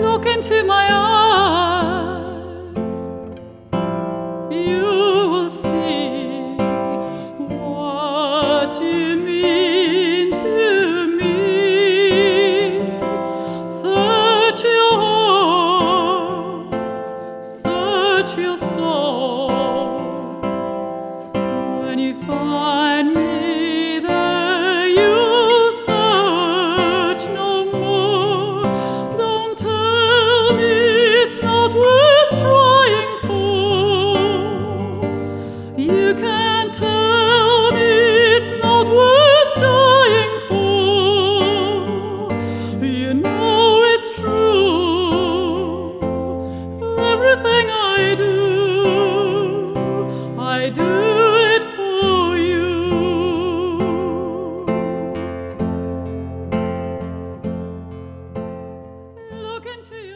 Look into my eyes, you will see what you mean to me. Search your heart, search your soul. When you find me there, you'll search no more. Don't tell me it's not worth trying for. You can't tell me it's not worth dying for. You know it's true. Everything I do it for you. Look into